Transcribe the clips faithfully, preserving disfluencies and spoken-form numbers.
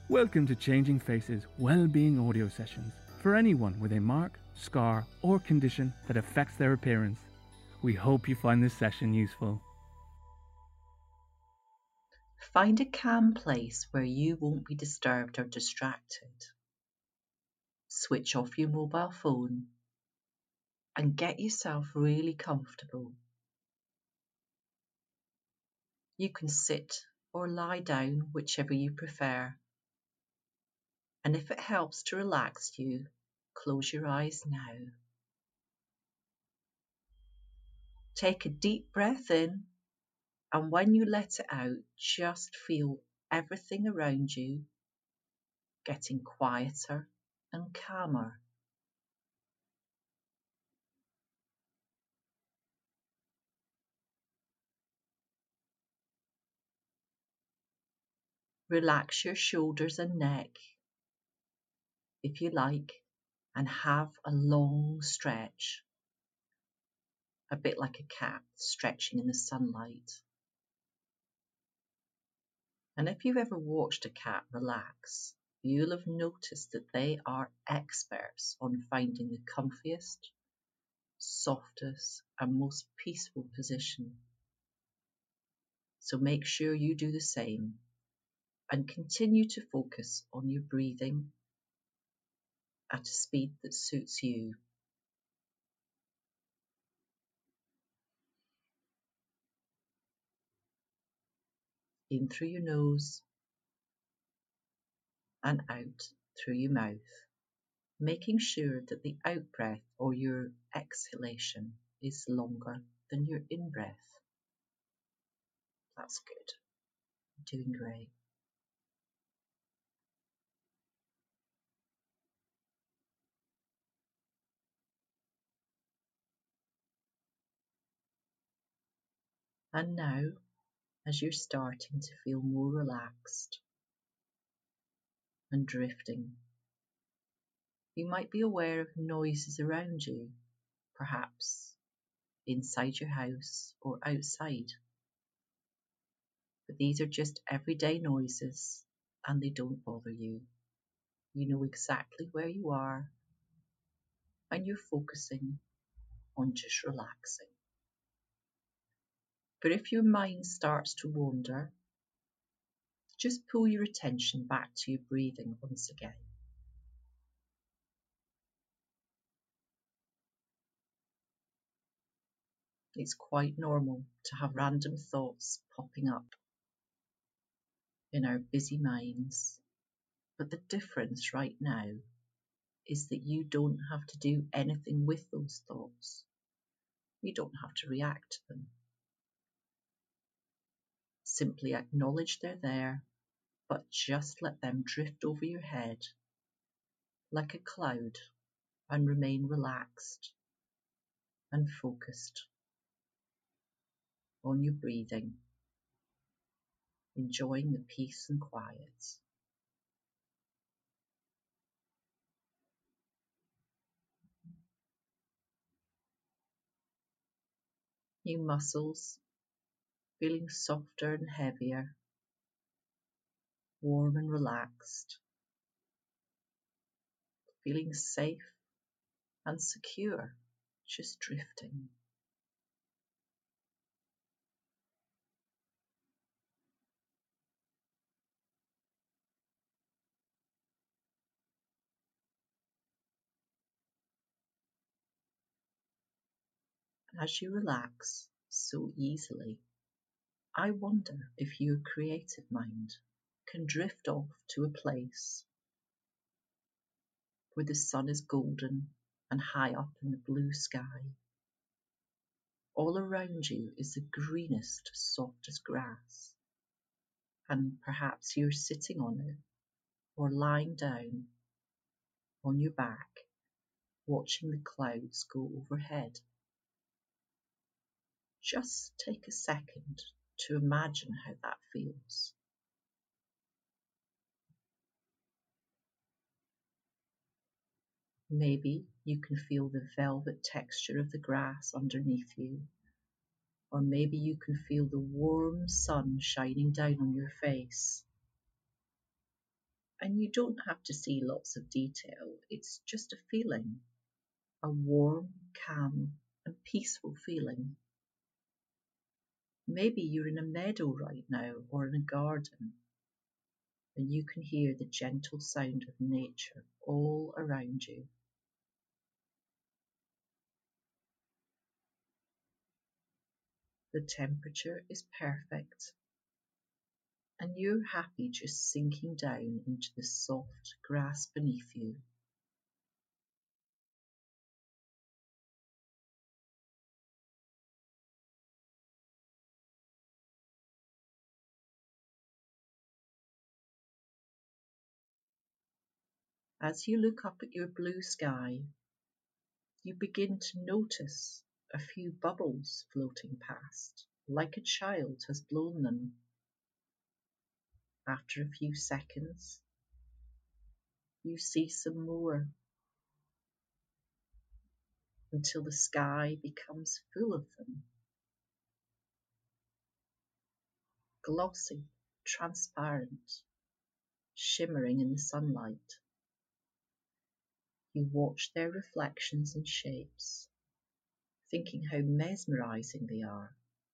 Welcome to Changing Faces Wellbeing Audio Sessions for anyone with a mark, scar, or condition that affects their appearance. We hope you find this session useful. Find a calm place where you won't be disturbed or distracted. Switch off your mobile phone and get yourself really comfortable. You can sit or lie down, whichever you prefer. And if it helps to relax you, close your eyes now. Take a deep breath in, and when you let it out, just feel everything around you getting quieter and calmer. Relax your shoulders and neck, if you like, and have a long stretch, a bit like a cat stretching in the sunlight. And if you've ever watched a cat relax, you'll have noticed that they are experts on finding the comfiest, softest, and most peaceful position. So make sure you do the same and continue to focus on your breathing at a speed that suits you. In through your nose and out through your mouth, making sure that the out-breath or your exhalation is longer than your in-breath. That's good. Doing great. And now, as you're starting to feel more relaxed and drifting, you might be aware of noises around you, perhaps inside your house or outside. But these are just everyday noises and they don't bother you. You know exactly where you are and you're focusing on just relaxing. But if your mind starts to wander, just pull your attention back to your breathing once again. It's quite normal to have random thoughts popping up in our busy minds, but the difference right now is that you don't have to do anything with those thoughts. You don't have to react to them. Simply acknowledge they're there, but just let them drift over your head like a cloud and remain relaxed and focused on your breathing, enjoying the peace and quiet. Your muscles feeling softer and heavier, warm and relaxed, feeling safe and secure, just drifting. As you relax so easily, I wonder if your creative mind can drift off to a place where the sun is golden and high up in the blue sky. All around you is the greenest, softest grass, and perhaps you're sitting on it or lying down on your back, watching the clouds go overhead. Just take a second to imagine how that feels. Maybe you can feel the velvet texture of the grass underneath you, or maybe you can feel the warm sun shining down on your face. And you don't have to see lots of detail, it's just a feeling, a warm, calm, and peaceful feeling. Maybe you're in a meadow right now or in a garden, and you can hear the gentle sound of nature all around you. The temperature is perfect, and you're happy just sinking down into the soft grass beneath you. As you look up at your blue sky, you begin to notice a few bubbles floating past, like a child has blown them. After a few seconds, you see some more until the sky becomes full of them. Glossy, transparent, shimmering in the sunlight. You watch their reflections and shapes, thinking how mesmerizing they are.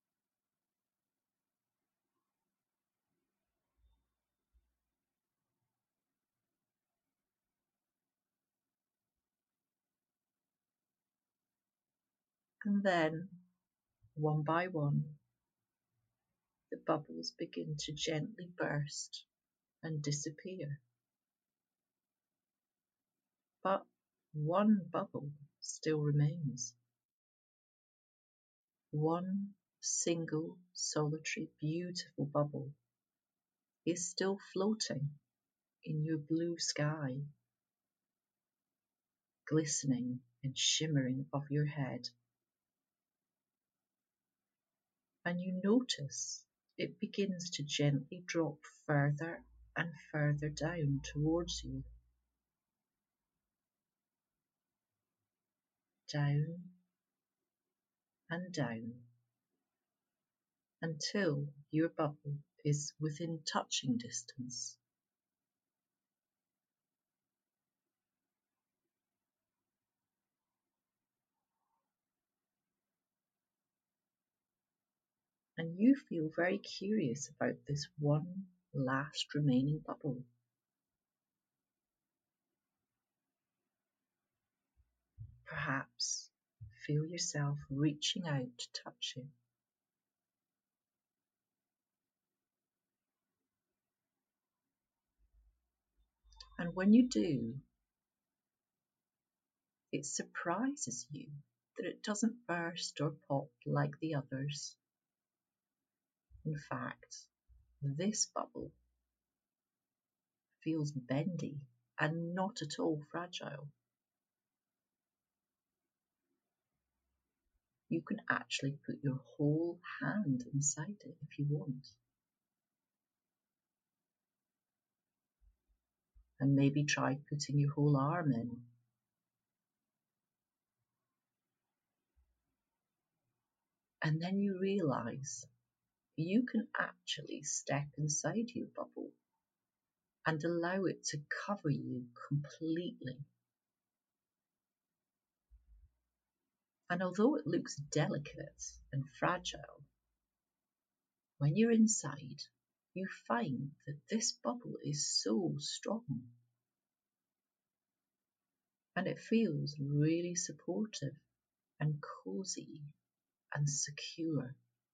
And then, one by one, the bubbles begin to gently burst and disappear. But one bubble still remains. One single, solitary, beautiful bubble is still floating in your blue sky, glistening and shimmering above your head. And you notice it begins to gently drop further and further down towards you. Down and down until your bubble is within touching distance. And you feel very curious about this one last remaining bubble. Perhaps feel yourself reaching out to touch it. And when you do, it surprises you that it doesn't burst or pop like the others. In fact, this bubble feels bendy and not at all fragile. You can actually put your whole hand inside it if you want. And maybe try putting your whole arm in. And then you realize you can actually step inside your bubble and allow it to cover you completely. And although it looks delicate and fragile, when you're inside, you find that this bubble is so strong. And it feels really supportive and cozy and secure.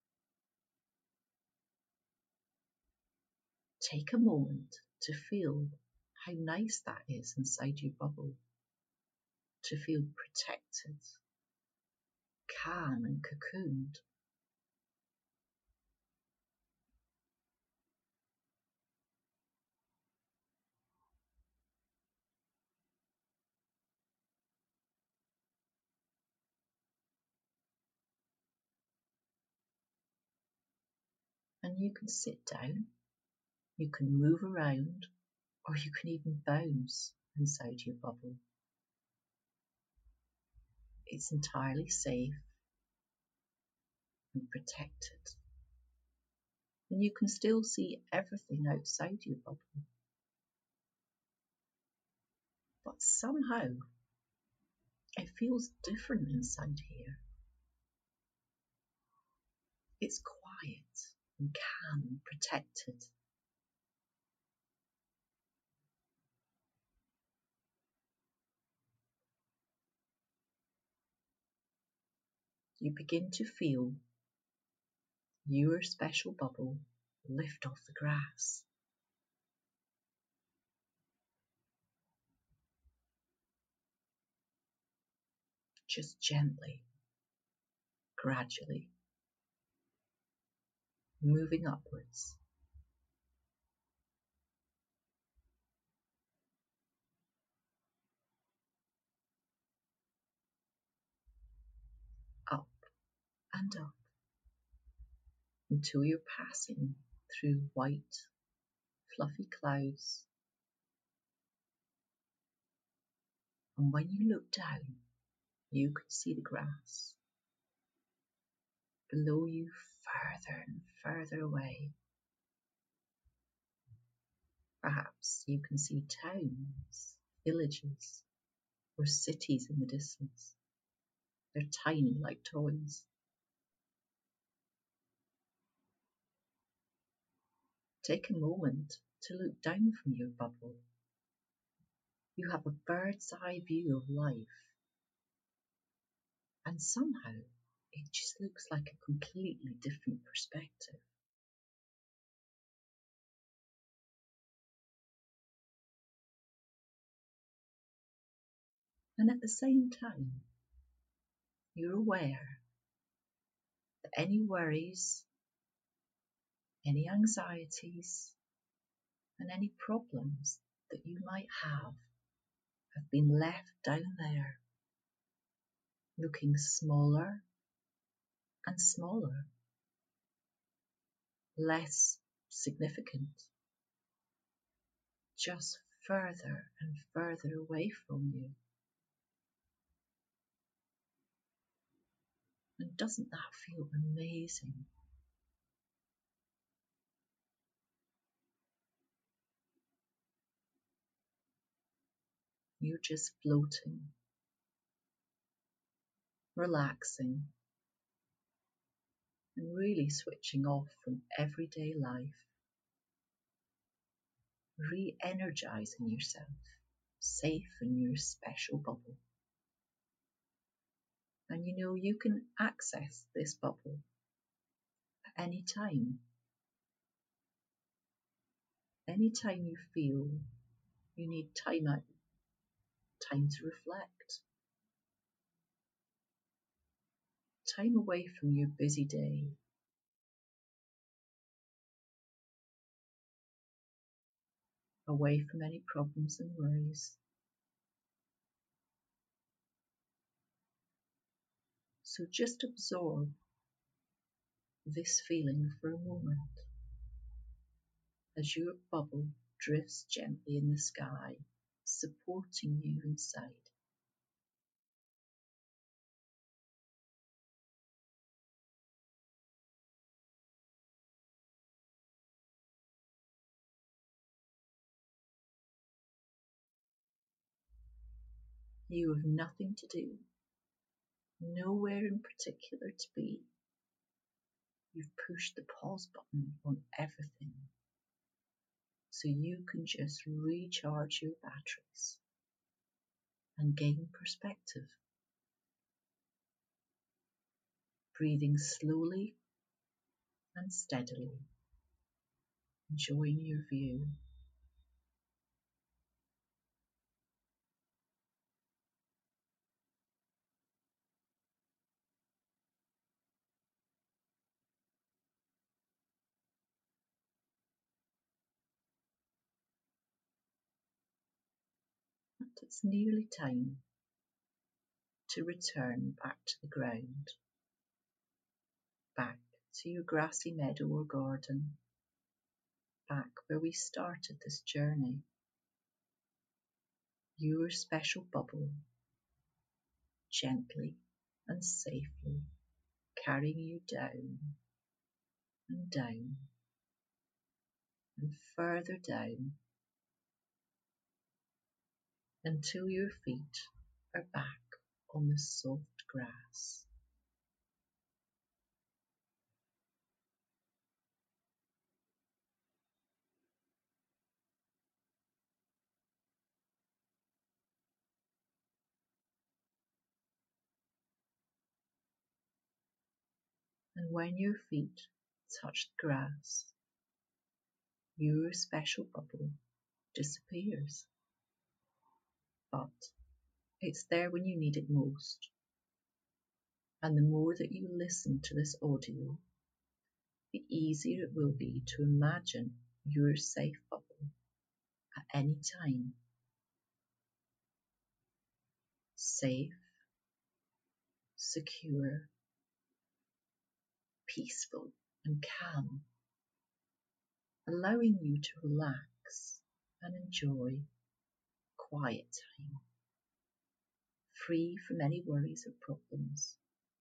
Take a moment to feel how nice that is inside your bubble, to feel protected, calm and cocooned. And you can sit down, you can move around, or you can even bounce inside your bubble. It's entirely safe and protected. And you can still see everything outside your bubble. But somehow it feels different inside here. It's quiet and calm and protected. You begin to feel your special bubble lift off the grass. Just gently, gradually, moving upwards. Up and up until you're passing through white, fluffy clouds. And when you look down, you can see the grass below you further and further away. Perhaps you can see towns, villages, or cities in the distance. They're tiny like toys. Take a moment to look down from your bubble. You have a bird's eye view of life, and somehow it just looks like a completely different perspective. And at the same time, you're aware that any worries, any anxieties, and any problems that you might have have been left down there, looking smaller and smaller, less significant, just further and further away from you. And doesn't that feel amazing? You're just floating, relaxing, and really switching off from everyday life, re-energizing yourself, safe in your special bubble. And you know you can access this bubble at any time. Anytime you feel you need time out, time to reflect, time away from your busy day, away from any problems and worries. So just absorb this feeling for a moment as your bubble drifts gently in the sky, supporting you inside. You have nothing to do, nowhere in particular to be. You've pushed the pause button on everything, so you can just recharge your batteries and gain perspective. Breathing slowly and steadily, enjoying your view. And it's nearly time to return back to the ground, back to your grassy meadow or garden, back where we started this journey. Your special bubble, gently and safely carrying you down and down and further down until your feet are back on the soft grass. And when your feet touch the grass, your special bubble disappears. But it's there when you need it most. And the more that you listen to this audio, the easier it will be to imagine your safe bubble at any time. Safe, secure, peaceful and calm, allowing you to relax and enjoy quiet time, free from any worries or problems.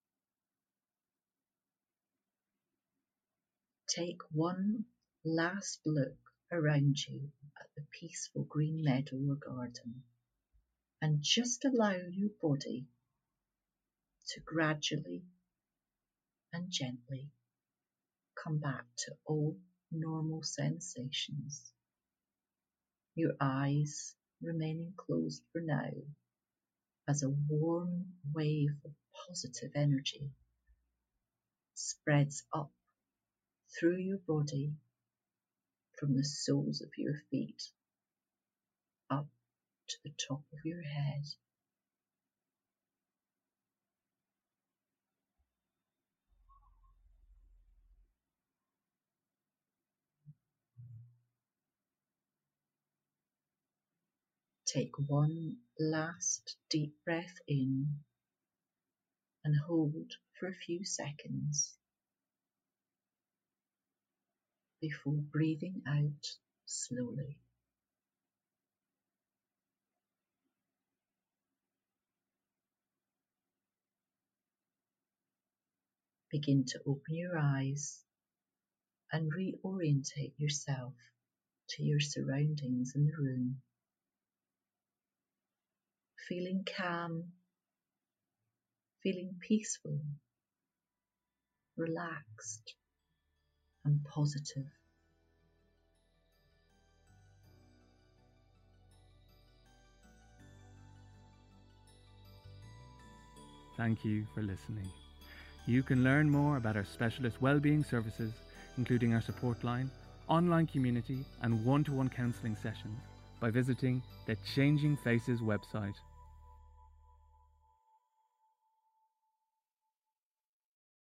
Take one last look around you at the peaceful green meadow or garden, and just allow your body to gradually and gently come back to all normal sensations. Your eyes remaining closed for now as a warm wave of positive energy spreads up through your body from the soles of your feet up to the top of your head. Take one last deep breath in and hold for a few seconds before breathing out slowly. Begin to open your eyes and reorientate yourself to your surroundings in the room, feeling calm, feeling peaceful, relaxed and positive. Thank you for listening. You can learn more about our specialist wellbeing services, including our support line, online community and one-to-one counselling sessions by visiting the Changing Faces website